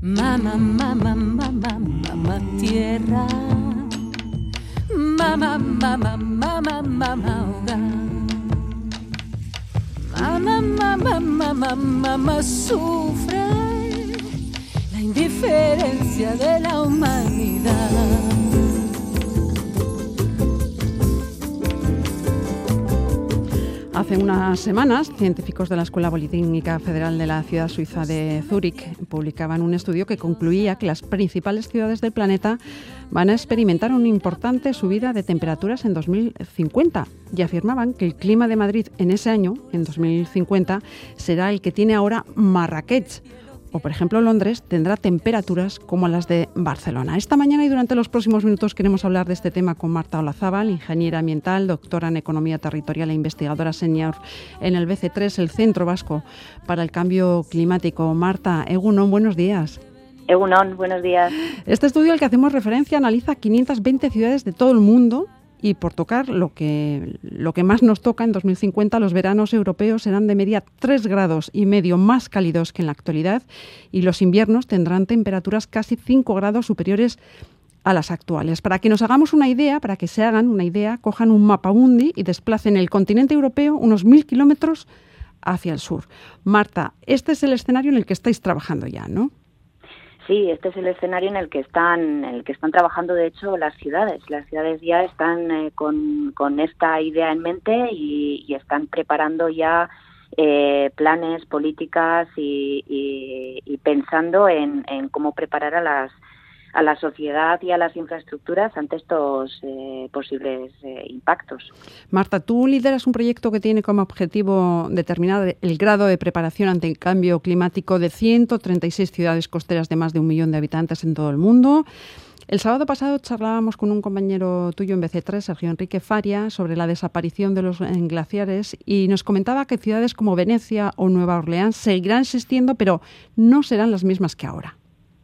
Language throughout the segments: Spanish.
Mamá, mamá, mamá, mamá tierra. Mamá, mamá, mamá, mamá hogar. Mamá, mamá, mamá, mamá sufre la indiferencia de la humanidad. Hace unas semanas, científicos de la Escuela Politécnica Federal de la ciudad suiza de Zúrich publicaban un estudio que concluía que las principales ciudades del planeta van a experimentar una importante subida de temperaturas en 2050 y afirmaban que el clima de Madrid en ese año, en 2050, será el que tiene ahora Marrakech. O, por ejemplo, Londres tendrá temperaturas como las de Barcelona. Esta mañana y durante los próximos minutos queremos hablar de este tema con Marta Olazábal, ingeniera ambiental, doctora en Economía Territorial e investigadora senior en el BC3, el Centro Vasco para el Cambio Climático. Marta, Egunon, buenos días. Egunon, buenos días. Este estudio al que hacemos referencia analiza 520 ciudades de todo el mundo. Y por tocar lo que más nos toca, en 2050 los veranos europeos serán de media 3,5 grados más cálidos que en la actualidad y los inviernos tendrán temperaturas casi 5 grados superiores a las actuales. Para que nos hagamos una idea, para que se hagan una idea, cojan un mapamundi y desplacen el continente europeo unos 1.000 kilómetros hacia el sur. Marta, este es el escenario en el que estáis trabajando ya, ¿no? Sí, este es el escenario en el que están trabajando, de hecho, las ciudades. Las ciudades ya están con esta idea en mente y están preparando ya planes, políticas y pensando en cómo preparar a la sociedad y a las infraestructuras ante estos posibles impactos. Marta, tú lideras un proyecto que tiene como objetivo determinar el grado de preparación ante el cambio climático de 136 ciudades costeras de más de 1 millón de habitantes en todo el mundo. El sábado pasado charlábamos con un compañero tuyo en BC3, Sergio Enrique Faria, sobre la desaparición de los glaciares y nos comentaba que ciudades como Venecia o Nueva Orleans seguirán existiendo, pero no serán las mismas que ahora.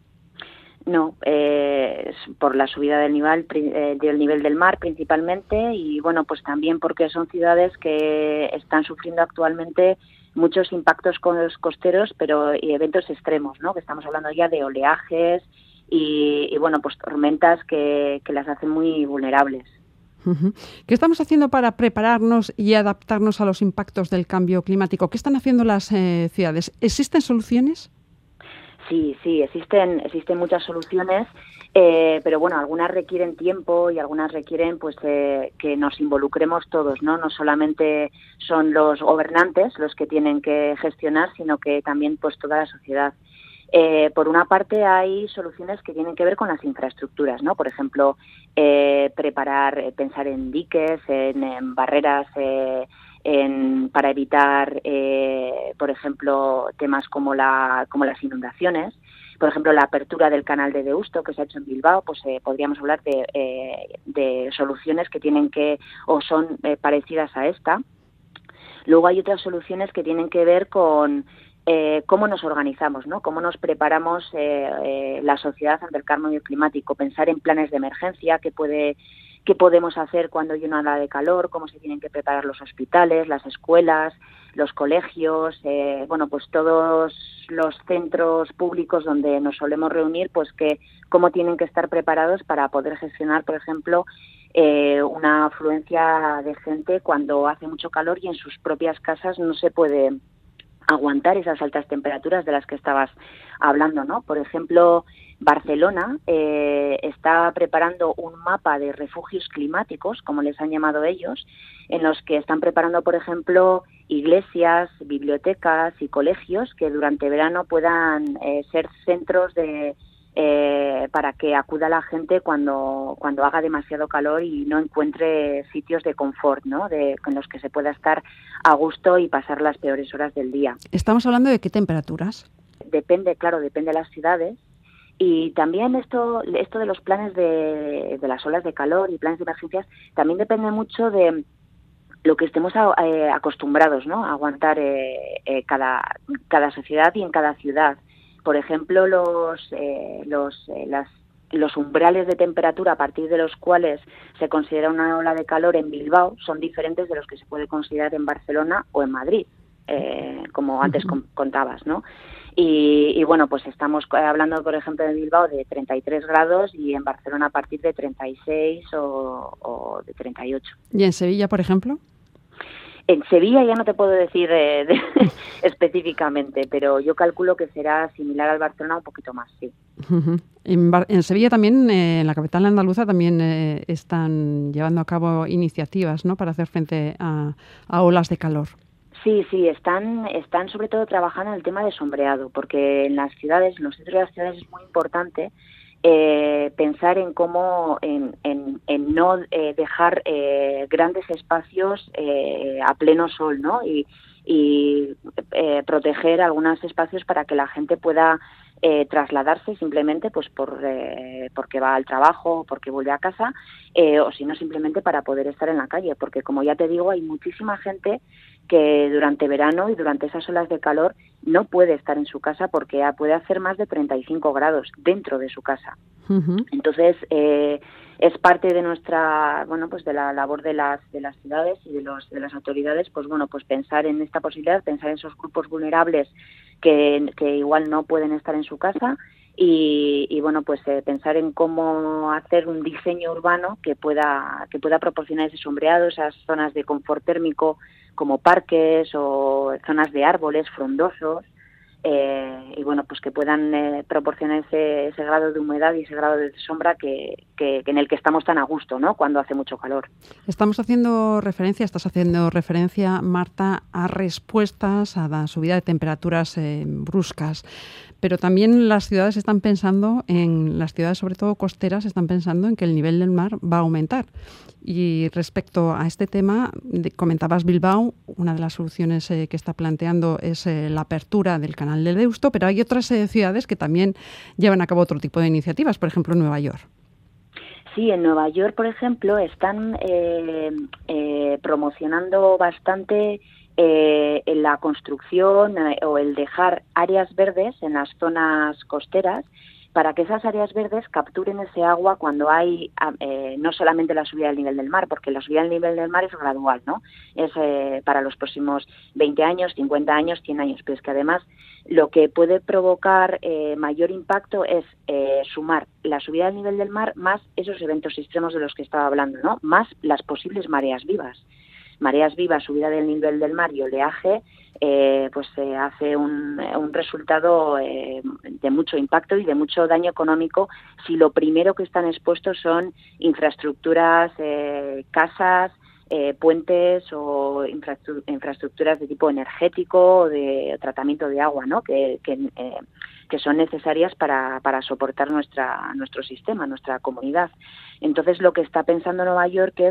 No, por la subida del nivel del mar principalmente y bueno, pues también porque son ciudades que están sufriendo actualmente muchos impactos con los costeros, pero y eventos extremos, ¿no? Que estamos hablando ya de oleajes y bueno, pues tormentas que las hacen muy vulnerables. Uh-huh. ¿Qué estamos haciendo para prepararnos y adaptarnos a los impactos del cambio climático? ¿Qué están haciendo las ciudades? ¿Existen soluciones? Sí, existen muchas soluciones, pero bueno, algunas requieren tiempo y algunas requieren pues que nos involucremos todos, ¿no? No solamente son los gobernantes los que tienen que gestionar, sino que también pues toda la sociedad. Por una parte hay soluciones que tienen que ver con las infraestructuras, ¿no? Por ejemplo, pensar en diques, en barreras, para evitar, por ejemplo, temas como las inundaciones. Por ejemplo, la apertura del canal de Deusto que se ha hecho en Bilbao, pues podríamos hablar de soluciones que tienen o son parecidas a esta. Luego hay otras soluciones que tienen que ver con cómo nos organizamos, ¿no? Cómo nos preparamos la sociedad ante el cambio climático, pensar en planes de emergencia, qué podemos hacer cuando hay una ola de calor, cómo se tienen que preparar los hospitales, las escuelas, los colegios, bueno, pues todos los centros públicos donde nos solemos reunir, pues cómo tienen que estar preparados para poder gestionar, por ejemplo, una afluencia de gente cuando hace mucho calor y en sus propias casas no se puede aguantar esas altas temperaturas de las que estabas hablando, ¿no? Por ejemplo, Barcelona está preparando un mapa de refugios climáticos, como les han llamado ellos, en los que están preparando, por ejemplo, iglesias, bibliotecas y colegios que durante verano puedan ser centros para que acuda la gente cuando haga demasiado calor y no encuentre sitios de confort, ¿no? Con los que se pueda estar a gusto y pasar las peores horas del día. ¿Estamos hablando de qué temperaturas? Depende de las ciudades. Y también esto de los planes de las olas de calor y planes de emergencias también depende mucho de lo que estemos acostumbrados, ¿no? A aguantar cada sociedad y en cada ciudad. Por ejemplo, los umbrales de temperatura a partir de los cuales se considera una ola de calor en Bilbao son diferentes de los que se puede considerar en Barcelona o en Madrid, como antes contabas, ¿no? Y bueno, pues estamos hablando, por ejemplo, de Bilbao de 33 grados y en Barcelona a partir de 36 o de 38. ¿Y en Sevilla, por ejemplo? En Sevilla ya no te puedo decir específicamente, pero yo calculo que será similar al Barcelona, un poquito más, sí. Uh-huh. En Sevilla también, en la capital andaluza, también están llevando a cabo iniciativas, ¿no?, para hacer frente a olas de calor. Sí, están sobre todo trabajando en el tema de sombreado, porque en las ciudades, en los centros de las ciudades es muy importante pensar en cómo, en no dejar grandes espacios a pleno sol, ¿no? Y proteger algunos espacios para que la gente pueda trasladarse simplemente pues porque va al trabajo, porque vuelve a casa, o si no simplemente para poder estar en la calle, porque como ya te digo, hay muchísima gente que durante verano y durante esas olas de calor no puede estar en su casa porque puede hacer más de 35 grados dentro de su casa. Uh-huh. Entonces, es parte de nuestra, pues de la labor de las ciudades y de las autoridades, pues pensar en esta posibilidad, pensar en esos grupos vulnerables que igual no pueden estar en su casa y pensar en cómo hacer un diseño urbano que pueda proporcionar ese sombreado, esas zonas de confort térmico como parques o zonas de árboles frondosos, que puedan proporcionar ese grado de humedad y ese grado de sombra que en el que estamos tan a gusto, ¿no?, cuando hace mucho calor. Estás haciendo referencia, Marta, a respuestas a la subida de temperaturas bruscas. Pero también las ciudades sobre todo costeras, están pensando en que el nivel del mar va a aumentar. Y respecto a este tema, comentabas Bilbao, una de las soluciones que está planteando es la apertura del canal del Deusto, pero hay otras ciudades que también llevan a cabo otro tipo de iniciativas, por ejemplo, Nueva York. Sí, en Nueva York, por ejemplo, están promocionando bastante en la construcción o el dejar áreas verdes en las zonas costeras para que esas áreas verdes capturen ese agua cuando hay no solamente la subida del nivel del mar, porque la subida del nivel del mar es gradual, ¿no? Es para los próximos 20 años, 50 años, 100 años, pero es que además lo que puede provocar mayor impacto es sumar la subida del nivel del mar más esos eventos extremos de los que estaba hablando, ¿no?, más las posibles mareas vivas. Mareas vivas, subida del nivel del mar y oleaje, hace un resultado de mucho impacto y de mucho daño económico si lo primero que están expuestos son infraestructuras, casas, puentes o infraestructuras de tipo energético o de tratamiento de agua, ¿no?, que son necesarias para soportar nuestro sistema, nuestra comunidad. Entonces, lo que está pensando Nueva York es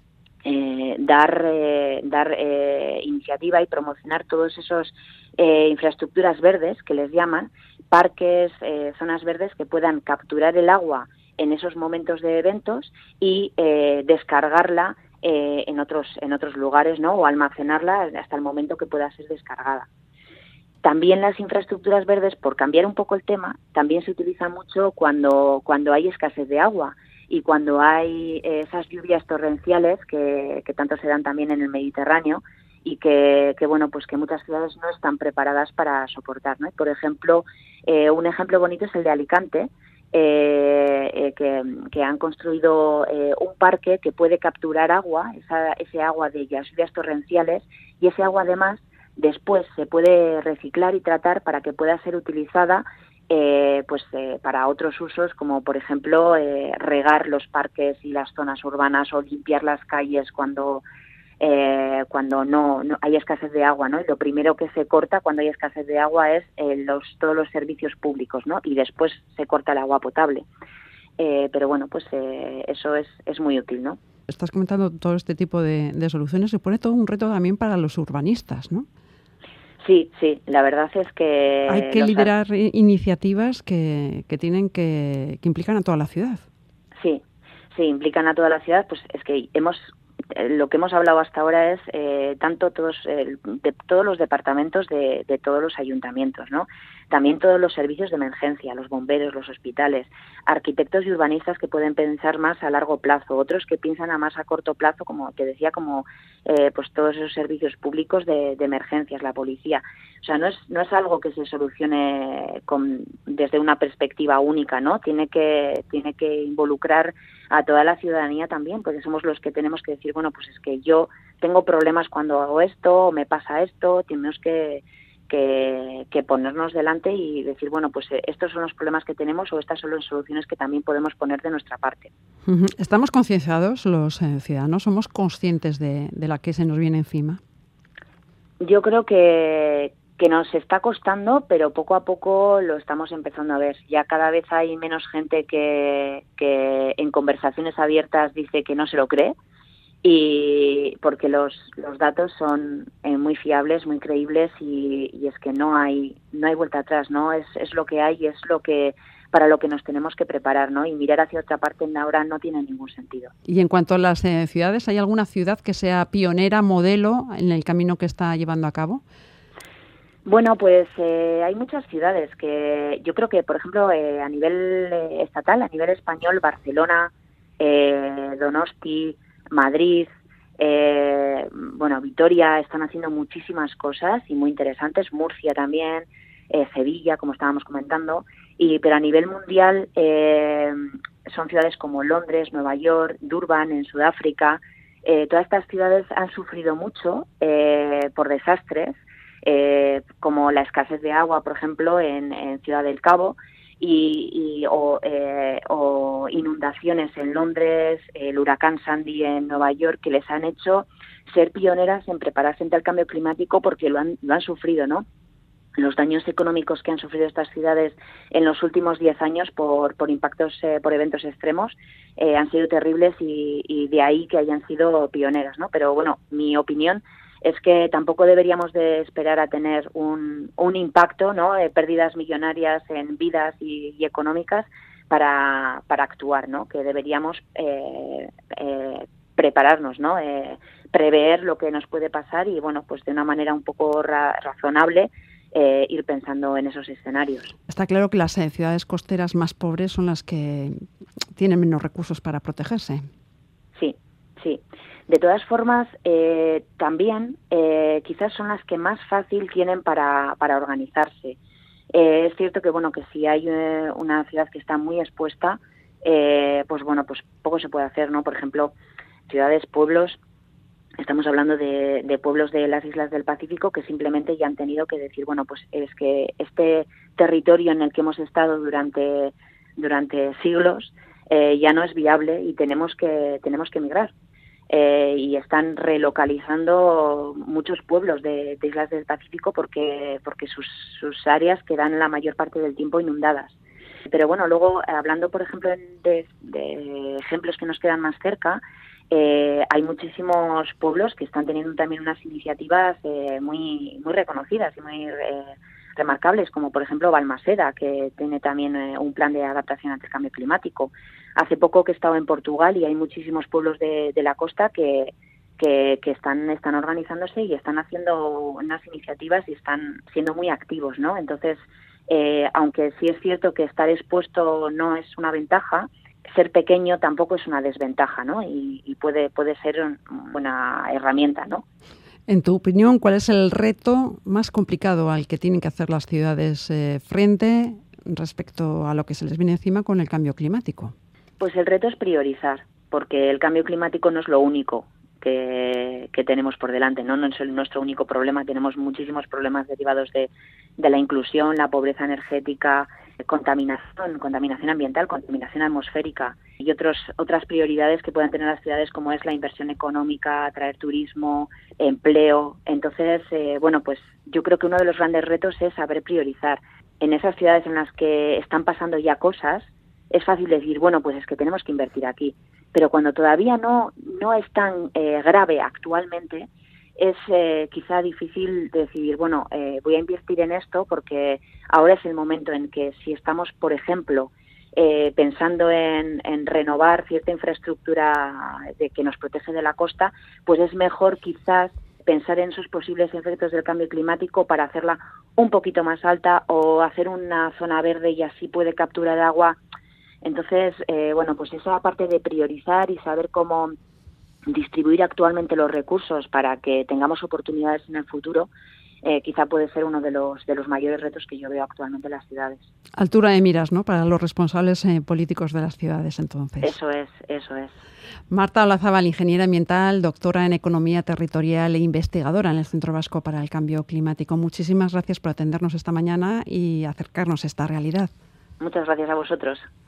dar iniciativa y promocionar todos esos infraestructuras verdes que les llaman, parques, zonas verdes que puedan capturar el agua en esos momentos de eventos y descargarla en otros lugares, ¿no?, o almacenarla hasta el momento que pueda ser descargada. También las infraestructuras verdes, por cambiar un poco el tema, también se utilizan mucho cuando hay escasez de agua y cuando hay esas lluvias torrenciales que tanto se dan también en el Mediterráneo y que muchas ciudades no están preparadas para soportar, ¿no? Por ejemplo, un ejemplo bonito es el de Alicante, que han construido un parque que puede capturar agua, ese agua de las lluvias torrenciales, y ese agua además después se puede reciclar y tratar para que pueda ser utilizada para otros usos, como por ejemplo regar los parques y las zonas urbanas o limpiar las calles cuando no hay escasez de agua, ¿no? Y lo primero que se corta cuando hay escasez de agua es todos los servicios públicos, ¿no? Y después se corta el agua potable. Eso es muy útil, ¿no? Estás comentando todo este tipo de soluciones. Se pone todo un reto también para los urbanistas, ¿no? Sí, la verdad es que hay que liderar iniciativas que implican a toda la ciudad. Sí, implican a toda la ciudad. Pues es que lo que hemos hablado hasta ahora es tanto de todos los departamentos de todos los ayuntamientos, ¿no? También todos los servicios de emergencia, los bomberos, los hospitales, arquitectos y urbanistas que pueden pensar más a largo plazo, otros que piensan a más a corto plazo, como te decía, como pues todos esos servicios públicos de emergencias, la policía. O sea, no es algo que se solucione desde una perspectiva única, ¿no? Tiene que involucrar a toda la ciudadanía también, porque somos los que tenemos que decir, bueno, pues es que yo tengo problemas cuando hago esto, o me pasa esto, tenemos que ponernos delante y decir, bueno, pues estos son los problemas que tenemos o estas son las soluciones que también podemos poner de nuestra parte. ¿Estamos concienciados los ciudadanos? ¿Somos conscientes de la que se nos viene encima? Yo creo que nos está costando, pero poco a poco lo estamos empezando a ver. Ya cada vez hay menos gente que en conversaciones abiertas dice que no se lo cree, y porque los datos son muy fiables, muy creíbles, y es que no hay vuelta atrás, ¿no? Es lo que hay y es lo que para lo que nos tenemos que preparar, ¿no? Y mirar hacia otra parte ahora no tiene ningún sentido. Y en cuanto a las ciudades, ¿hay alguna ciudad que sea pionera, modelo en el camino que está llevando a cabo? Bueno, pues hay muchas ciudades que yo creo que, por ejemplo, a nivel estatal, a nivel español, Barcelona, Donosti, Madrid, Vitoria están haciendo muchísimas cosas y muy interesantes, Murcia también, Sevilla, como estábamos comentando, pero a nivel mundial son ciudades como Londres, Nueva York, Durban en Sudáfrica. Todas estas ciudades han sufrido mucho por desastres, como la escasez de agua, por ejemplo, en Ciudad del Cabo, o inundaciones en Londres, el huracán Sandy en Nueva York, que les han hecho ser pioneras en prepararse frente al cambio climático, porque lo han sufrido, ¿no? Los daños económicos que han sufrido estas ciudades en los últimos 10 años por impactos, por eventos extremos, han sido terribles, y de ahí que hayan sido pioneras, ¿no? Pero bueno, mi opinión es que tampoco deberíamos de esperar a tener un impacto, ¿no? Pérdidas millonarias en vidas y económicas para actuar, ¿no? Que deberíamos prepararnos, ¿no? Prever lo que nos puede pasar y, bueno, pues de una manera un poco razonable ir pensando en esos escenarios. Está claro que las ciudades costeras más pobres son las que tienen menos recursos para protegerse. Sí, sí. De todas formas, también quizás son las que más fácil tienen para organizarse. Es cierto que, bueno, que si hay una ciudad que está muy expuesta, pues bueno, pues poco se puede hacer, ¿no? Por ejemplo, ciudades, pueblos, estamos hablando de pueblos de las islas del Pacífico que simplemente ya han tenido que decir, bueno, pues es que este territorio en el que hemos estado durante siglos ya no es viable y tenemos que emigrar. Y están relocalizando muchos pueblos de islas del Pacífico porque sus áreas quedan la mayor parte del tiempo inundadas. Pero bueno, luego hablando, por ejemplo, de ejemplos que nos quedan más cerca, hay muchísimos pueblos que están teniendo también unas iniciativas muy reconocidas y muy remarcables, como por ejemplo Balmaseda, que tiene también un plan de adaptación al cambio climático. Hace poco que he estado en Portugal y hay muchísimos pueblos de la costa que están organizándose y están haciendo unas iniciativas y están siendo muy activos, ¿no? Entonces, aunque sí es cierto que estar expuesto no es una ventaja, ser pequeño tampoco es una desventaja, ¿no? Y puede ser una buena herramienta, ¿no? En tu opinión, ¿cuál es el reto más complicado al que tienen que hacer las ciudades frente respecto a lo que se les viene encima con el cambio climático? Pues el reto es priorizar, porque el cambio climático no es lo único que tenemos por delante, ¿no? No es nuestro único problema, tenemos muchísimos problemas derivados de la inclusión, la pobreza energética, contaminación ambiental, contaminación atmosférica y otras prioridades que puedan tener las ciudades, como es la inversión económica, atraer turismo, empleo. Entonces, bueno, pues yo creo que uno de los grandes retos es saber priorizar. En esas ciudades en las que están pasando ya cosas, es fácil decir, bueno, pues es que tenemos que invertir aquí. Pero cuando todavía no es tan grave actualmente, es quizá difícil decidir, bueno, voy a invertir en esto porque ahora es el momento en que, si estamos, por ejemplo, pensando en renovar cierta infraestructura que nos protege de la costa, pues es mejor quizás pensar en sus posibles efectos del cambio climático para hacerla un poquito más alta o hacer una zona verde y así puede capturar agua. Entonces, pues esa parte de priorizar y saber cómo distribuir actualmente los recursos para que tengamos oportunidades en el futuro, quizá puede ser uno de los mayores retos que yo veo actualmente en las ciudades. Altura de miras, ¿no?, para los responsables políticos de las ciudades, entonces. Eso es. Marta Olazábal, ingeniera ambiental, doctora en Economía Territorial e investigadora en el Centro Vasco para el Cambio Climático. Muchísimas gracias por atendernos esta mañana y acercarnos a esta realidad. Muchas gracias a vosotros.